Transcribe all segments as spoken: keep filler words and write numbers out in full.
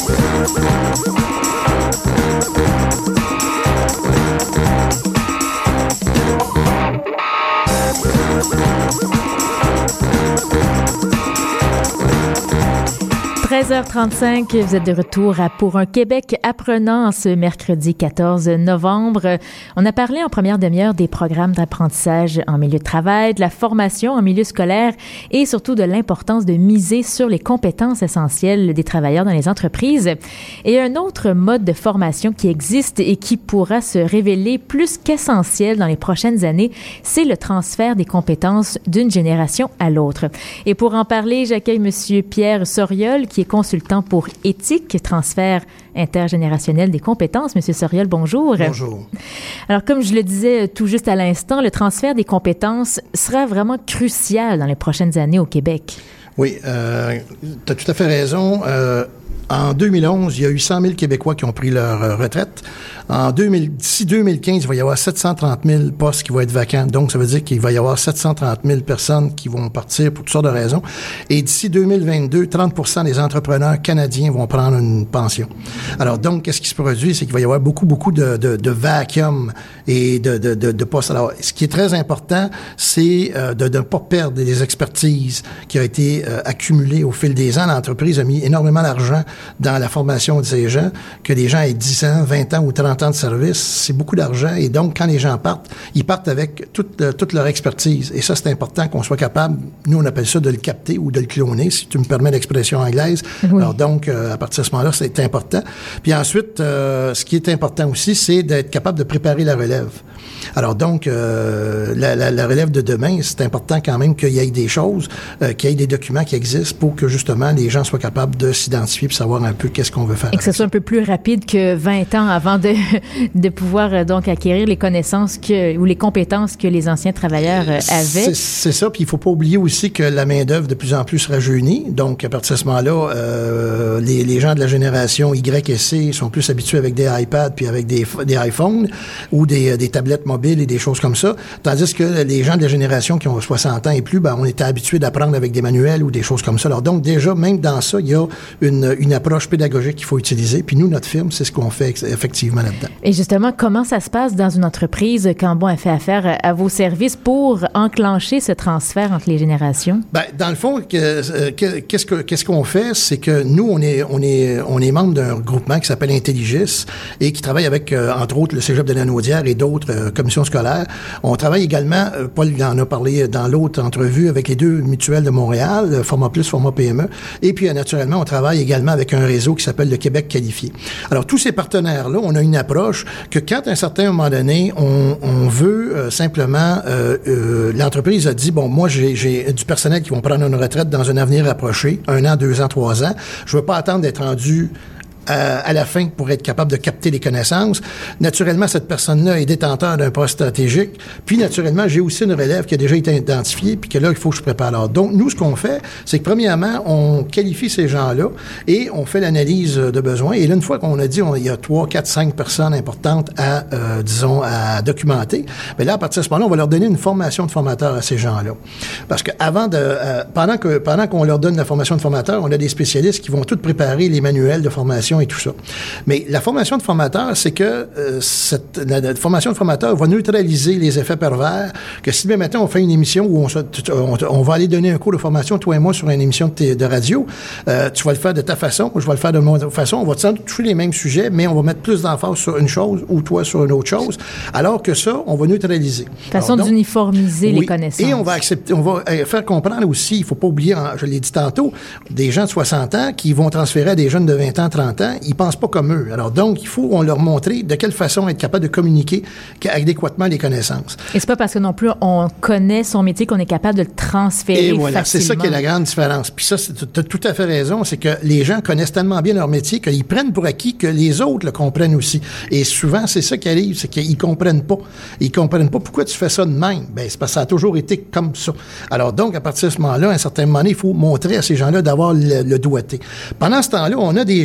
treize heures trente-cinq, vous êtes de retour à Pour un Québec apprenant ce mercredi quatorze novembre. On a parlé en première demi-heure des programmes d'apprentissage en milieu de travail, de la formation en milieu scolaire et surtout de l'importance de miser sur les compétences essentielles des travailleurs dans les entreprises. Et un autre mode de formation qui existe et qui pourra se révéler plus qu'essentiel dans les prochaines années, c'est le transfert des compétences d'une génération à l'autre. Et pour en parler, j'accueille Monsieur Pierre Soriol, qui est consultant pour éthique, transfert intergénérationnel des compétences. Monsieur Soriol, bonjour. Bonjour. Alors, comme je le disais tout juste à l'instant, le transfert des compétences sera vraiment crucial dans les prochaines années au Québec. Oui, euh, tu as tout à fait raison. Euh, en deux mille onze, il y a eu cent mille Québécois qui ont pris leur euh, retraite. En deux mille, d'ici deux mille quinze, il va y avoir sept cent trente mille postes qui vont être vacants. Donc, ça veut dire qu'il va y avoir sept cent trente mille personnes qui vont partir pour toutes sortes de raisons. Et d'ici deux mille vingt-deux, trente pour cent des entrepreneurs canadiens vont prendre une pension. Alors, donc, qu'est-ce qui se produit? C'est qu'il va y avoir beaucoup, beaucoup de, de, de vacuum et de, de, de, de postes. Alors, ce qui est très important, c'est euh, de ne pas perdre des expertises qui ont été euh, accumulées au fil des ans. L'entreprise a mis énormément d'argent dans la formation de ces gens, que les gens aient dix ans, vingt ans ou trente ans de service, c'est beaucoup d'argent. Et donc, quand les gens partent, ils partent avec toute, euh, toute leur expertise. Et ça, c'est important qu'on soit capable, nous, on appelle ça de le capter ou de le cloner, si tu me permets l'expression anglaise. Oui. Alors donc, euh, à partir de ce moment-là, c'est important. Puis ensuite, euh, ce qui est important aussi, c'est d'être capable de préparer la relève. Alors donc, euh, la, la, la relève de demain, c'est important quand même qu'il y ait des choses, euh, qu'il y ait des documents qui existent pour que justement les gens soient capables de s'identifier et savoir un peu qu'est-ce qu'on veut faire. Et que ce soit un peu plus rapide que vingt ans avant de, de pouvoir euh, donc acquérir les connaissances que, ou les compétences que les anciens travailleurs euh, avaient. C'est, c'est ça, puis il faut pas oublier aussi que la main-d'œuvre de plus en plus rajeunit. Donc, à partir de ce moment-là, euh, les, les gens de la génération Y et C sont plus habitués avec des iPads puis avec des, des iPhones ou des, des tablettes mobiles et des choses comme ça. Tandis que les gens de la génération qui ont soixante ans et plus, ben, on était habitués d'apprendre avec des manuels ou des choses comme ça. Alors donc, déjà, même dans ça, il y a une, une approche pédagogique qu'il faut utiliser. Puis nous, notre firme, c'est ce qu'on fait effectivement là-dedans. Et justement, comment ça se passe dans une entreprise quand bon, elle fait affaire à vos services pour enclencher ce transfert entre les générations? Ben, dans le fond, que, que, qu'est-ce, que, qu'est-ce qu'on fait, c'est que nous, on est, on est, on est membre d'un groupement qui s'appelle Intelligis et qui travaille avec, euh, entre autres, le Cégep de la Naudière et d'autres euh, commissions scolaires. On travaille également, euh, Paul en a parlé dans l'autre entrevue, avec les deux mutuelles de Montréal, Format Plus, Format P M E. Et puis, euh, naturellement, on travaille également avec un réseau qui s'appelle le Québec Qualifié. Alors, tous ces partenaires-là, on a une approche que quand, à un certain moment donné, on, on veut euh, simplement, euh, euh, l'entreprise a dit, bon, moi, j'ai, j'ai du personnel qui vont prendre une retraite dans un avenir approché, un an, deux ans, trois ans. Je veux pas attendre d'être rendu À, à la fin pour être capable de capter les connaissances. Naturellement, cette personne-là est détenteur d'un poste stratégique. Puis, naturellement, j'ai aussi une relève qui a déjà été identifiée puis que là, il faut que je prépare. Alors, donc, nous, ce qu'on fait, c'est que premièrement, on qualifie ces gens-là et on fait l'analyse de besoins. Et là, une fois qu'on a dit on, il y a trois, quatre, cinq personnes importantes à, euh, disons, à documenter, bien là, à partir de ce moment-là, on va leur donner une formation de formateur à ces gens-là. Parce que avant de, euh, pendant que, pendant qu'on leur donne la formation de formateur, on a des spécialistes qui vont tous préparer les manuels de formation et tout ça. Mais la formation de formateur, c'est que euh, cette, la, la formation de formateur va neutraliser les effets pervers, que si bien maintenant on fait une émission où on, se, on, on va aller donner un cours de formation, toi et moi, sur une émission de, t- de radio, euh, tu vas le faire de ta façon, je vais le faire de mon façon, on va toucher les mêmes sujets, mais on va mettre plus d'emphase sur une chose ou toi sur une autre chose, alors que ça, on va neutraliser. Façon alors, donc, d'uniformiser oui, les connaissances. Et on va accepter, on va faire comprendre aussi, il faut pas oublier, je l'ai dit tantôt, des gens de soixante ans qui vont transférer à des jeunes de vingt ans, trente ans, ils pensent pas comme eux. Alors donc, il faut on leur montrer de quelle façon être capable de communiquer adéquatement les connaissances. Et c'est pas parce que non plus on connaît son métier qu'on est capable de le transférer. Et voilà, facilement. C'est ça qui est la grande différence. Puis ça, tu as tout à fait raison, c'est que les gens connaissent tellement bien leur métier qu'ils prennent pour acquis que les autres le comprennent aussi. Et souvent, c'est ça qui arrive, c'est qu'ils comprennent pas. Ils comprennent pas pourquoi tu fais ça de même. Ben, c'est parce que ça a toujours été comme ça. Alors donc, à partir de ce moment-là, à un certain moment, il faut montrer à ces gens-là d'avoir le, le doigté. Pendant ce temps-là, on a des gens qui vont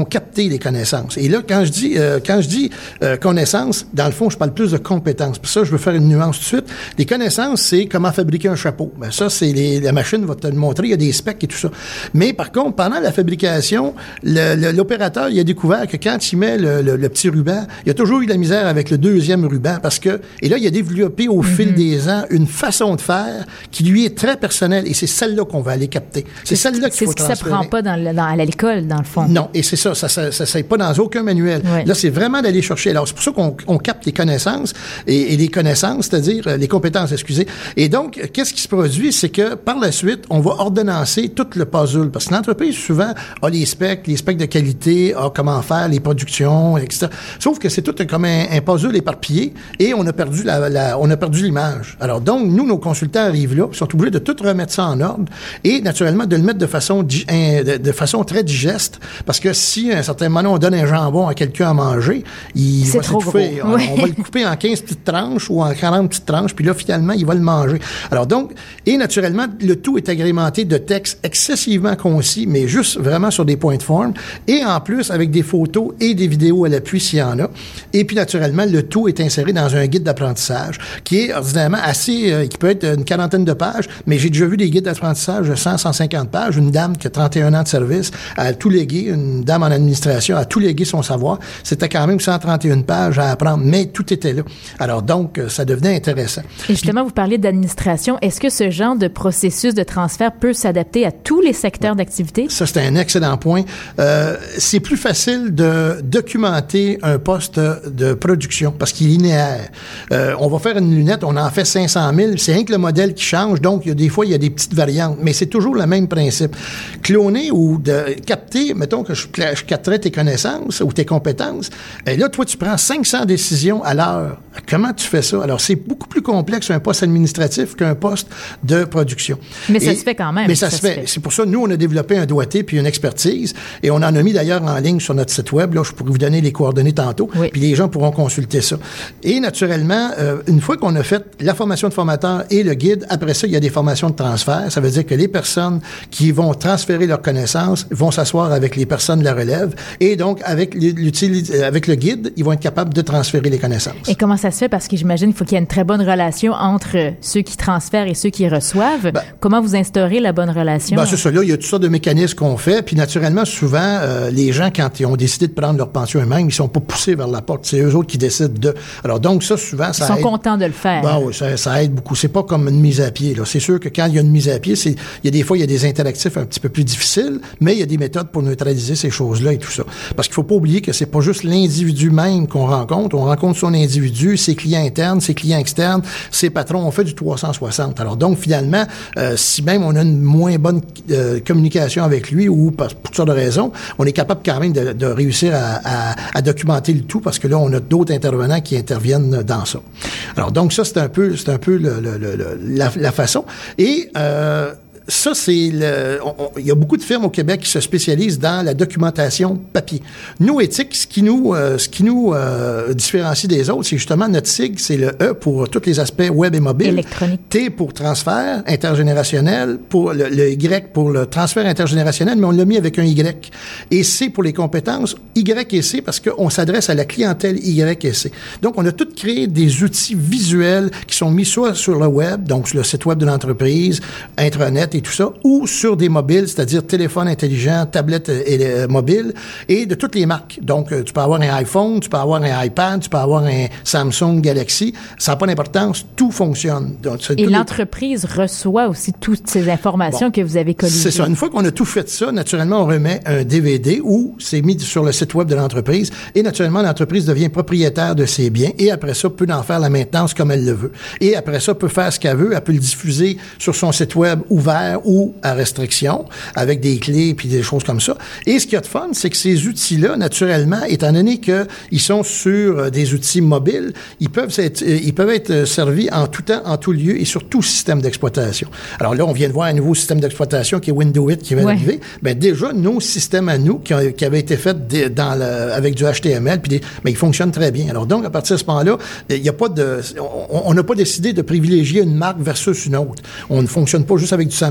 capter les connaissances. Et là, quand je dis euh, quand je dis euh, connaissances, dans le fond, je parle plus de compétences. Pour ça, je veux faire une nuance tout de suite. Les connaissances, c'est comment fabriquer un chapeau. Ben ça, c'est les, la machine va te le montrer, il y a des specs et tout ça. Mais par contre, pendant la fabrication, le, le, l'opérateur, il a découvert que quand il met le, le, le petit ruban, il a toujours eu de la misère avec le deuxième ruban parce que, et là, il a développé au mm-hmm. fil des ans une façon de faire qui lui est très personnelle et c'est celle-là qu'on va aller capter. C'est, c'est celle-là qu'il faut transférer. C'est ce qui s'apprend pas dans, le, dans à l'école, dans le fond. Non, et c'est ça, ça, ça, ça, ça n'est pas dans aucun manuel. Oui. Là, c'est vraiment d'aller chercher. Alors, c'est pour ça qu'on on capte les connaissances et, et les connaissances, c'est-à-dire les compétences, excusez. Et donc, qu'est-ce qui se produit? C'est que, par la suite, on va ordonnancer tout le puzzle. Parce que l'entreprise, souvent, a les specs, les specs de qualité, a comment faire, les productions, et cetera. Sauf que c'est tout comme un, un puzzle éparpillé et on a perdu la, la, on a perdu l'image. Alors, donc, nous, nos consultants arrivent là, ils sont obligés de tout remettre ça en ordre et, naturellement, de le mettre de façon, de, de façon très digeste. Parce que si, à un certain moment, on donne un jambon à quelqu'un à manger, il c'est va trop s'étouffer. Gros. On, Oui. on va le couper en quinze petites tranches ou en quarante petites tranches, puis là, finalement, il va le manger. Alors donc, et naturellement, le tout est agrémenté de textes excessivement concis, mais juste vraiment sur des points de forme, et en plus, avec des photos et des vidéos à l'appui s'il y en a. Et puis, naturellement, le tout est inséré dans un guide d'apprentissage qui est ordinairement assez, euh, qui peut être une quarantaine de pages, mais j'ai déjà vu des guides d'apprentissage de cent, cent cinquante pages. Une dame qui a trente et un ans de service a tout légué, une dame en administration a tout légué son savoir. C'était quand même cent trente et une pages à apprendre, mais tout était là. Alors donc, ça devenait intéressant. Et justement, vous parlez d'administration. Est-ce que ce genre de processus de transfert peut s'adapter à tous les secteurs ouais. d'activité? Ça, c'est un excellent point. Euh, c'est plus facile de documenter un poste de production parce qu'il est linéaire. Euh, on va faire une lunette, on en fait cinq cent mille, c'est rien que le modèle qui change, donc il y a des fois, il y a des petites variantes, mais c'est toujours le même principe. Cloner ou de capter, mettons que je, je capterais tes connaissances ou tes compétences, et là, toi, tu prends cinq cents décisions à l'heure. Comment tu fais ça? Alors, c'est beaucoup plus complexe un poste administratif qu'un poste de production. Mais ça et, se fait quand même. Mais ça, ça se fait. fait. C'est pour ça, nous, on a développé un doigté puis une expertise et on en a mis d'ailleurs en ligne sur notre site web. Là, je pourrais vous donner les coordonnées tantôt. Oui. Puis les gens pourront consulter ça. Et naturellement, euh, une fois qu'on a fait la formation de formateur et le guide, après ça, il y a des formations de transfert. Ça veut dire que les personnes qui vont transférer leurs connaissances vont s'asseoir avec les personnes de la relève et donc, avec, avec le guide, ils vont être capables de transférer les connaissances. Et comment ça se fait? Parce que j'imagine qu'il faut qu'il y ait une très bonne relation entre ceux qui transfèrent et ceux qui reçoivent. Ben, comment vous instaurez la bonne relation? Ben, c'est ça. Là, il y a toutes sortes de mécanismes qu'on fait. Puis, naturellement, souvent, euh, les gens, quand ils ont décidé de prendre leur pension eux-mêmes, ils sont pas poussés vers la porte. C'est eux autres qui décident de... Alors, donc, ça, souvent, ça Ils sont aide. contents de le faire. Ben oui, ça, ça aide beaucoup. C'est pas comme une mise à pied, là. C'est sûr que quand il y a une mise à pied, c'est, il y a des fois, il y a des interactifs un petit peu plus difficiles, mais il y a des méthodes pour neutraliser ces choses-là et tout ça. Parce qu'il faut pas oublier que c'est pas juste l'individu même qu'on rencontre. On rencontre son individu, ses clients internes, ses clients externes, ses patrons. On fait du trois cent soixante. Alors donc, finalement, euh, si même on a une moins bonne euh, communication avec lui ou pour toutes sortes de raisons, on est capable quand même de, de réussir à, à, à documenter le tout parce que là, on a d'autres intervenants qui interviennent dans ça. Alors donc, ça, c'est un peu, c'est un peu le, le, le, la, la façon. Et... Euh, Ça, c'est le. Il y a beaucoup de firmes au Québec qui se spécialisent dans la documentation papier. Nous, Éthique, ce qui nous, euh, ce qui nous euh, différencie des autres, c'est justement notre sigle, c'est le E pour tous les aspects web et mobile. Électronique. T pour transfert intergénérationnel, pour le, le Y pour le transfert intergénérationnel, mais on l'a mis avec un Y. Et C pour les compétences, Y et C parce qu'on s'adresse à la clientèle Y et C. Donc, on a tout créé des outils visuels qui sont mis soit sur le web, donc sur le site web de l'entreprise, intranet et tout ça, ou sur des mobiles, c'est-à-dire téléphone intelligent, tablette et, euh, mobile, et de toutes les marques. Donc, euh, tu peux avoir un iPhone, tu peux avoir un iPad, tu peux avoir un Samsung Galaxy. Ça n'a pas d'importance, tout fonctionne. Donc, et l'entreprise les... reçoit aussi toutes ces informations bon, que vous avez colligées. C'est ça. Une fois qu'on a tout fait ça, naturellement, on remet un D V D où c'est mis sur le site web de l'entreprise et naturellement, l'entreprise devient propriétaire de ses biens et après ça, peut en faire la maintenance comme elle le veut. Et après ça, peut faire ce qu'elle veut. Elle peut le diffuser sur son site web ouvert ou à restriction, avec des clés puis des choses comme ça. Et ce qu'il y a de fun, c'est que ces outils-là, naturellement, étant donné qu'ils sont sur des outils mobiles, ils peuvent être, ils peuvent être servis en tout temps, en tout lieu et sur tout système d'exploitation. Alors là, on vient de voir un nouveau système d'exploitation qui est Windows huit qui vient ouais. d'arriver. Ben déjà, nos systèmes à nous, qui, ont, qui avaient été faits dans le, avec du H T M L, puis des, ben, ils fonctionnent très bien. Alors donc, à partir de ce moment-là, il n'y a pas de, on n'a pas décidé de privilégier une marque versus une autre. On ne fonctionne pas juste avec du Samsung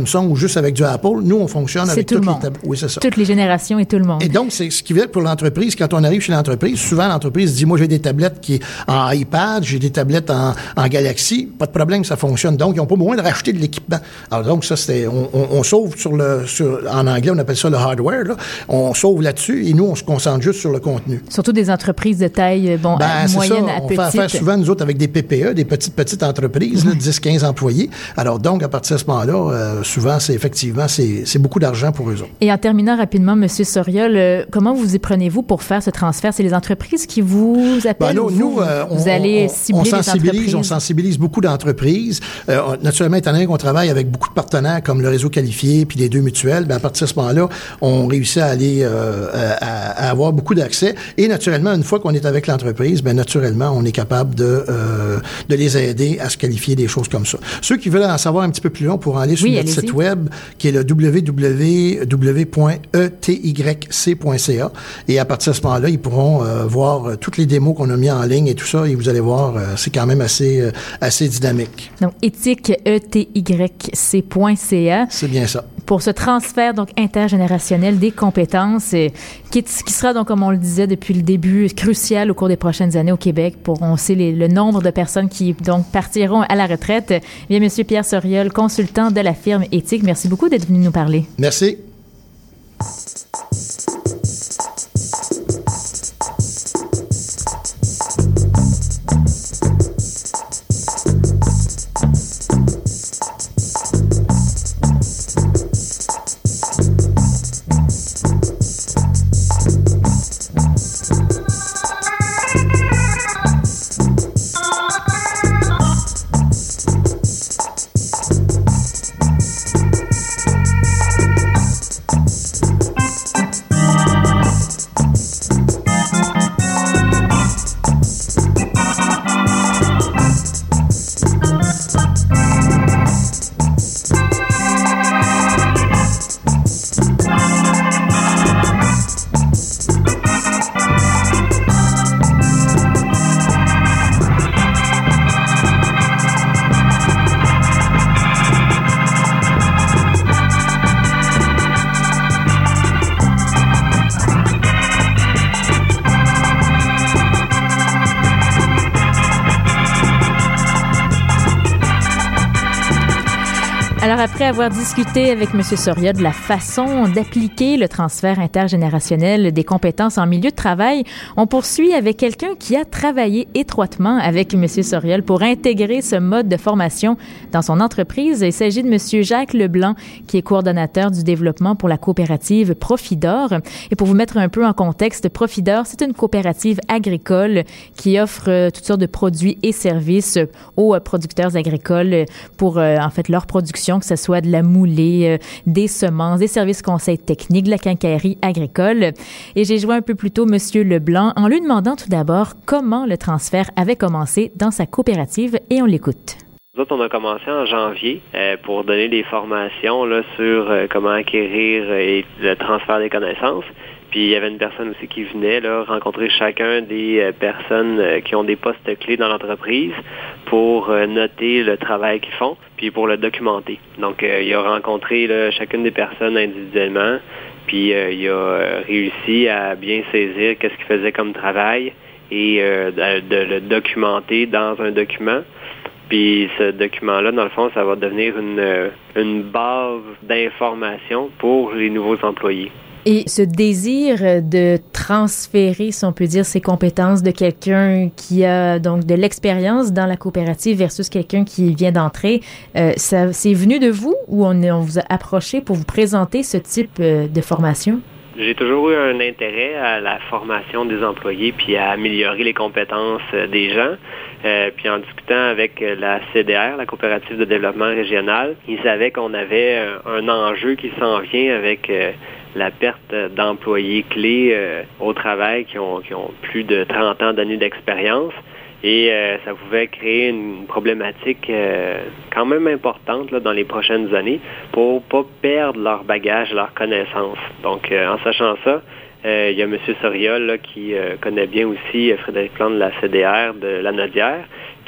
Samsung ou juste avec du Apple. Nous, on fonctionne c'est avec toutes les tablettes. Oui, c'est ça. Toutes les générations et tout le monde. Et donc, c'est ce qui veut dire pour l'entreprise. Quand on arrive chez l'entreprise, souvent, l'entreprise dit, moi, j'ai des tablettes qui en iPad, j'ai des tablettes en, en Galaxy. Pas de problème, ça fonctionne. Donc, ils n'ont pas besoin de racheter de l'équipement. Alors, donc, ça, c'était, on, on, on sauve sur le, sur, en anglais, on appelle ça le hardware, là. On sauve là-dessus et nous, on se concentre juste sur le contenu. Surtout des entreprises de taille, bon, ben, moyenne ça. à on petite. On fait affaire souvent, nous autres, avec des P P E, des petites, petites entreprises, là, dix, quinze employés. Alors, donc, à partir de ce moment-là, euh, souvent, c'est effectivement, c'est, c'est beaucoup d'argent pour eux autres. Et en terminant rapidement, M. Soriol, euh, comment vous y prenez-vous pour faire ce transfert? C'est les entreprises qui vous appellent? Ben, nous, vous, nous euh, on, vous allez on, cibler on les sensibilise, entreprises? On sensibilise beaucoup d'entreprises. Euh, naturellement, étant donné qu'on travaille avec beaucoup de partenaires comme le réseau qualifié puis les deux mutuelles, ben, à partir de ce moment-là, on réussit à aller euh, à, à avoir beaucoup d'accès. Et naturellement, une fois qu'on est avec l'entreprise, ben naturellement, on est capable de euh, de les aider à se qualifier des choses comme ça. Ceux qui veulent en savoir un petit peu plus long pourront aller sur oui, notre allez-y. site web qui est le w w w point e t y c point c a et à partir de ce moment-là, ils pourront euh, voir euh, toutes les démos qu'on a mis en ligne et tout ça et vous allez voir, euh, c'est quand même assez euh, assez dynamique. Donc, éthique, e t y c point c a. C'est bien ça. Pour ce transfert donc intergénérationnel des compétences, euh, qui, qui sera donc, comme on le disait depuis le début, crucial au cours des prochaines années au Québec pour on sait les, le nombre de personnes qui donc partiront à la retraite. Bien, Monsieur Pierre Soriol, consultant de la firme Éthique, merci beaucoup d'être venu nous parler. Merci. Alors, après avoir discuté avec M. Soriol de la façon d'appliquer le transfert intergénérationnel des compétences en milieu de travail, on poursuit avec quelqu'un qui a travaillé étroitement avec M. Soriol pour intégrer ce mode de formation dans son entreprise. Il s'agit de M. Jacques Leblanc, qui est coordonnateur du développement pour la coopérative Profidor. Et pour vous mettre un peu en contexte, Profidor, c'est une coopérative agricole qui offre euh, toutes sortes de produits et services aux euh, producteurs agricoles pour, euh, en fait, leur production, que ce soit de la moulée, euh, des semences, des services conseils techniques, de la quincaillerie agricole. Et j'ai joué un peu plus tôt M. Leblanc en lui demandant tout d'abord comment le transfert avait commencé dans sa coopérative et on l'écoute. Nous autres, on a commencé en janvier euh, pour donner des formations là, sur euh, comment acquérir euh, et le transfert des connaissances. Puis il y avait une personne aussi qui venait là, rencontrer chacun des euh, personnes euh, qui ont des postes clés dans l'entreprise pour euh, noter le travail qu'ils font, puis pour le documenter. Donc euh, il a rencontré là, chacune des personnes individuellement, puis euh, il a euh, réussi à bien saisir qu'est-ce qu'il faisait comme travail et euh, de, de le documenter dans un document. Puis ce document-là, dans le fond, ça va devenir une, une base d'information pour les nouveaux employés. Et ce désir de transférer, si on peut dire, ses compétences de quelqu'un qui a donc de l'expérience dans la coopérative versus quelqu'un qui vient d'entrer, euh, ça, c'est venu de vous ou on, on vous a approché pour vous présenter ce type euh, de formation? J'ai toujours eu un intérêt à la formation des employés puis à améliorer les compétences des gens. Euh, puis en discutant avec la C D R, la coopérative de développement régional, ils savaient qu'on avait un enjeu qui s'en vient avec euh, la perte d'employés clés euh, au travail qui ont, qui ont plus de trente ans d'années d'expérience. Et euh, ça pouvait créer une problématique euh, quand même importante là, dans les prochaines années pour pas perdre leur bagage, leurs connaissances. Donc, euh, en sachant ça, euh, il y a M. Soriol là, qui euh, connaît bien aussi Frédéric Plante de la C D R de la Nodière,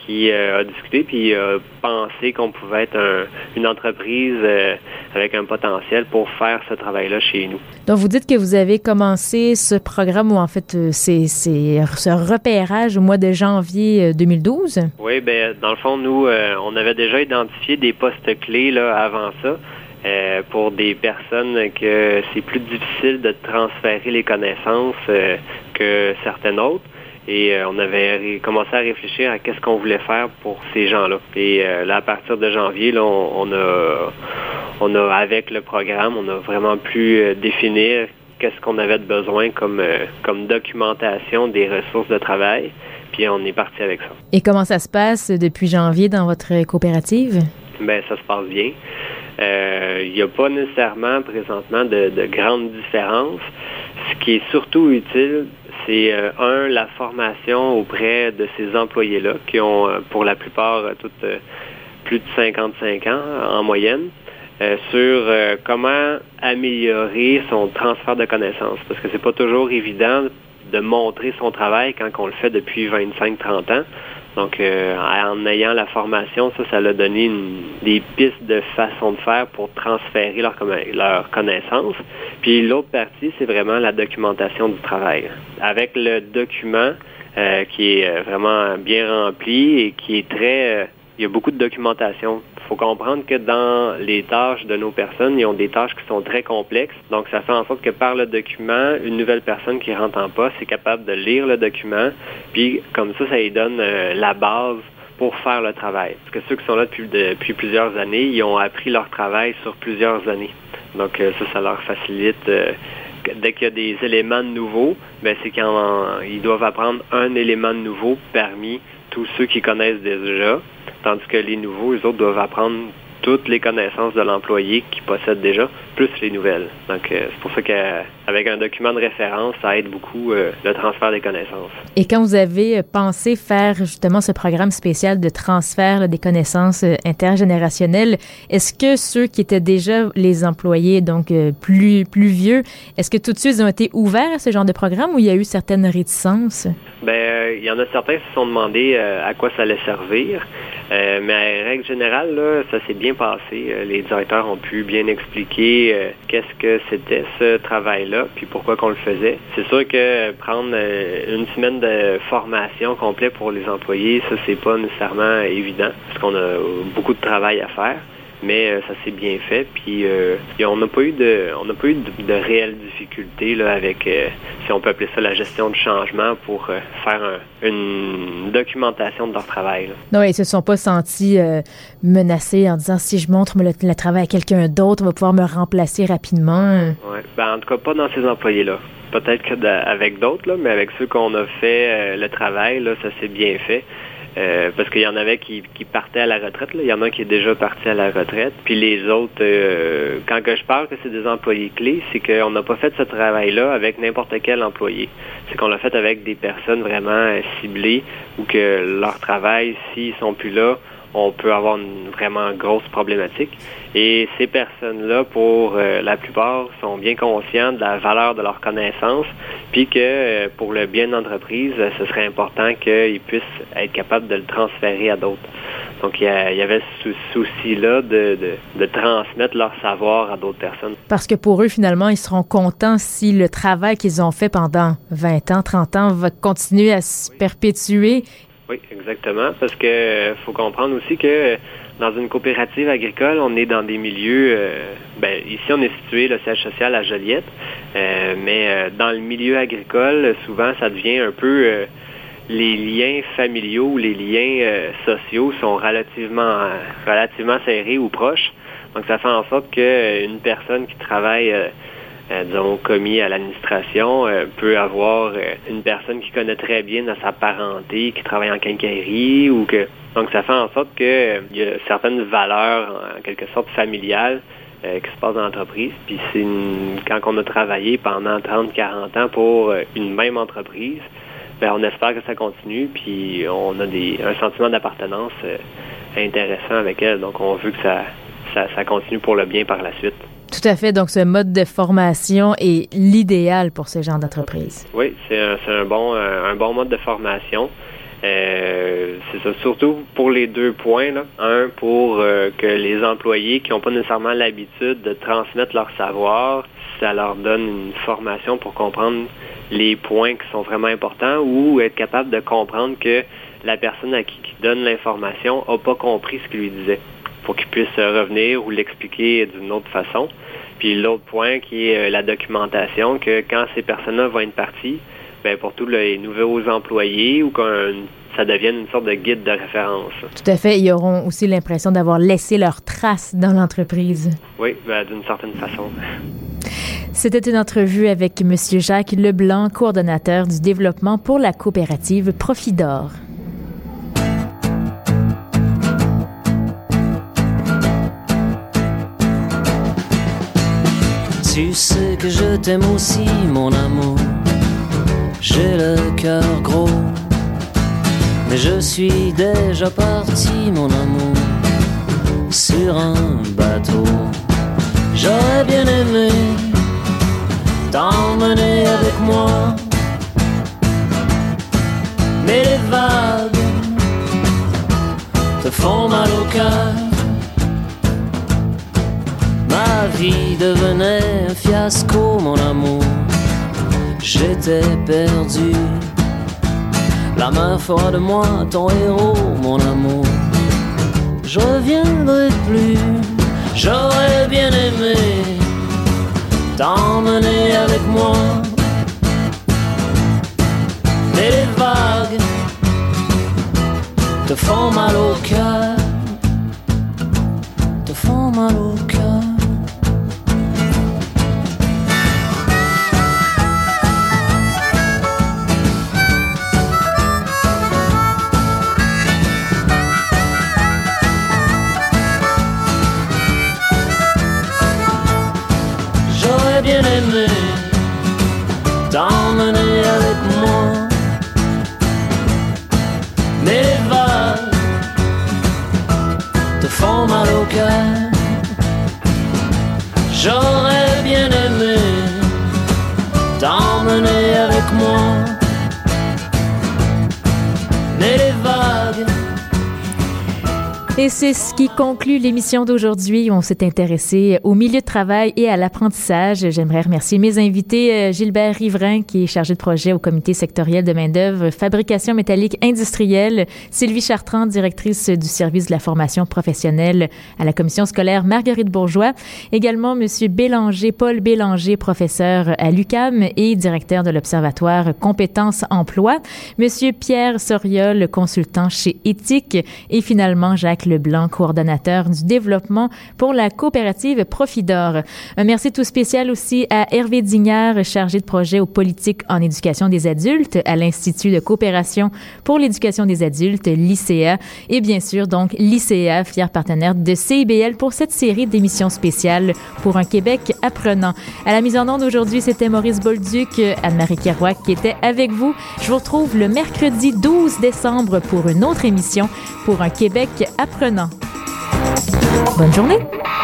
qui euh, a discuté puis a pensé qu'on pouvait être un, une entreprise euh, avec un potentiel pour faire ce travail-là chez nous. Donc, vous dites que vous avez commencé ce programme, ou en fait, c'est, c'est ce repérage au mois de janvier deux mille douze? Oui, bien, dans le fond, nous, euh, on avait déjà identifié des postes clés là, avant ça. Euh, pour des personnes que c'est plus difficile de transférer les connaissances euh, que certaines autres. Et euh, on avait ré- commencé à réfléchir à qu'est-ce qu'on voulait faire pour ces gens-là. Et euh, là, à partir de janvier, là, on, on a, on a avec le programme, on a vraiment pu euh, définir qu'est-ce qu'on avait de besoin comme, euh, comme documentation des ressources de travail. Puis on est parti avec ça. Et comment ça se passe depuis janvier dans votre coopérative? Bien, ça se passe bien. Il euh, n'y a pas nécessairement présentement de, de grandes différences. Ce qui est surtout utile, c'est euh, un, la formation auprès de ces employés-là qui ont euh, pour la plupart euh, toutes euh, plus de cinquante-cinq ans en moyenne, euh, sur euh, comment améliorer son transfert de connaissances. Parce que c'est pas toujours évident de montrer son travail quand on le fait depuis vingt-cinq à trente ans. Donc, euh, en ayant la formation, ça, ça l'a donné une, des pistes de façon de faire pour transférer leurs leur connaissances. Puis l'autre partie, c'est vraiment la documentation du travail. Avec le document euh, qui est vraiment bien rempli et qui est très... Euh, il y a beaucoup de documentation. Il faut comprendre que dans les tâches de nos personnes, ils ont des tâches qui sont très complexes. Donc, ça fait en sorte que par le document, une nouvelle personne qui rentre en poste est capable de lire le document. Puis, comme ça, ça lui donne euh, la base pour faire le travail. Parce que ceux qui sont là depuis, depuis plusieurs années, ils ont appris leur travail sur plusieurs années. Donc, euh, ça, ça leur facilite... Euh, dès qu'il y a des éléments nouveaux, ben, c'est qu'ils doivent apprendre un élément nouveau parmi tous ceux qui connaissent déjà. Tandis que les nouveaux, eux autres, doivent apprendre toutes les connaissances de l'employé qui possède déjà, plus les nouvelles. Donc, euh, c'est pour ça qu'avec un document de référence, ça aide beaucoup euh, le transfert des connaissances. Et quand vous avez pensé faire justement ce programme spécial de transfert là, des connaissances euh, intergénérationnelles, est-ce que ceux qui étaient déjà les employés, donc euh, plus, plus vieux, est-ce que tout de suite ils ont été ouverts à ce genre de programme ou il y a eu certaines réticences? Bien, euh, il y en a certains qui se sont demandé euh, à quoi ça allait servir. Euh, mais à règle générale, là, ça s'est bien passé. Euh, les directeurs ont pu bien expliquer euh, qu'est-ce que c'était ce travail-là, puis pourquoi qu'on le faisait. C'est sûr que prendre euh, une semaine de formation complète pour les employés, ça c'est pas nécessairement évident, parce qu'on a beaucoup de travail à faire. Mais euh, ça s'est bien fait, puis euh, on n'a pas eu de, on n'a pas eu de, de réelles difficultés là avec, euh, si on peut appeler ça la gestion du changement, pour euh, faire un, une documentation de leur travail. Là. Non, ils se sont pas sentis euh, menacés en disant si je montre le, le travail à quelqu'un d'autre, on va pouvoir me remplacer rapidement. Ouais, ben en tout cas pas dans ces employés-là. Peut-être que avec d'autres là, mais avec ceux qu'on a fait euh, le travail là, ça s'est bien fait. Euh, parce qu'il y en avait qui, qui partaient à la retraite. Là. Il y en a qui est déjà parti à la retraite. Puis les autres, euh, quand que je parle que c'est des employés clés, c'est qu'on n'a pas fait ce travail-là avec n'importe quel employé. C'est qu'on l'a fait avec des personnes vraiment euh, ciblées ou que leur travail, s'ils sont plus là, on peut avoir une vraiment grosse problématique. Et ces personnes-là, pour euh, la plupart, sont bien conscients de la valeur de leurs connaissances, puis que euh, pour le bien de l'entreprise, euh, ce serait important qu'ils puissent être capables de le transférer à d'autres. Donc, il y, a, il y avait ce souci-là de, de, de transmettre leur savoir à d'autres personnes. Parce que pour eux, finalement, ils seront contents si le travail qu'ils ont fait pendant vingt ans, trente ans va continuer à se oui. perpétuer. Oui, exactement, parce que euh, faut comprendre aussi que dans une coopérative agricole, on est dans des milieux, euh, ben ici on est situé le siège social à Joliette, euh, mais euh, dans le milieu agricole, souvent ça devient un peu euh, les liens familiaux ou les liens euh, sociaux sont relativement euh, relativement serrés ou proches. Donc ça fait en sorte qu'une personne qui travaille euh, Euh, disons, commis à l'administration, euh, peut avoir euh, une personne qui connaît très bien dans sa parenté, qui travaille en quincaillerie, ou que donc ça fait en sorte que euh, il y a certaines valeurs, en quelque sorte familiales, euh, qui se passent dans l'entreprise. Puis c'est une, quand on a travaillé pendant trente à quarante ans pour euh, une même entreprise, ben on espère que ça continue, puis on a des un sentiment d'appartenance euh, intéressant avec elle. Donc on veut que ça, ça, ça continue pour le bien par la suite. Tout à fait. Donc, ce mode de formation est l'idéal pour ce genre d'entreprise. Oui, c'est un, c'est un bon, un bon mode de formation. Euh, c'est ça, surtout pour les deux points. Là. Un, pour euh, que les employés qui n'ont pas nécessairement l'habitude de transmettre leur savoir, ça leur donne une formation pour comprendre les points qui sont vraiment importants ou être capable de comprendre que la personne à qui, qui donne l'information n'a pas compris ce qu'il lui disait, pour qu'il puisse revenir ou l'expliquer d'une autre façon. Puis l'autre point qui est la documentation, que quand ces personnes-là vont être parties, ben pour tous les nouveaux employés ou quand ça devienne une sorte de guide de référence. Tout à fait. Ils auront aussi l'impression d'avoir laissé leurs traces dans l'entreprise. Oui, ben, d'une certaine façon. C'était une entrevue avec M. Jacques Leblanc, coordonnateur du développement pour la coopérative Profidor. Tu sais que je t'aime aussi, mon amour. J'ai le cœur gros, mais je suis déjà parti, mon amour, sur un bateau. J'aurais bien aimé t'emmener avec moi, mais les vagues te font mal au cœur. Ma vie devenait un fiasco, mon amour. J'étais perdu. La main fera de moi ton héros, mon amour. Je reviendrai plus. J'aurais bien aimé t'emmener avec moi, mais les vagues te font mal au cœur, te font mal au cœur. Bien aimé t'emmener avec moi, mais les vagues te font mal au cœur. J'aurais bien aimé t'emmener avec moi, mais les vagues. Et c'est ce qui conclut l'émission d'aujourd'hui. On s'est intéressé au milieu de travail et à l'apprentissage. J'aimerais remercier mes invités, Gilbert Riverain, qui est chargé de projet au comité sectoriel de main-d'œuvre fabrication métallique industrielle, Sylvie Chartrand, directrice du service de la formation professionnelle à la commission scolaire Marguerite Bourgeois, également Monsieur Bélanger, Paul Bélanger, professeur à l'U Q A M et directeur de l'Observatoire Compétences Emploi, Monsieur Pierre Soriol, consultant chez Éthique, et finalement Jacques Leblanc, coordonnateur du développement pour la coopérative Profidor. Un merci tout spécial aussi à Hervé Dignard, chargé de projet aux politiques en éducation des adultes à l'Institut de coopération pour l'éducation des adultes, l'I C A, et bien sûr donc l'I C A, fier partenaire de C I B L pour cette série d'émissions spéciales pour un Québec apprenant. À la mise en onde aujourd'hui, c'était Maurice Bolduc, Anne-Marie Kerouac qui était avec vous. Je vous retrouve le mercredi douze décembre pour une autre émission pour un Québec apprenant. Bonne journée!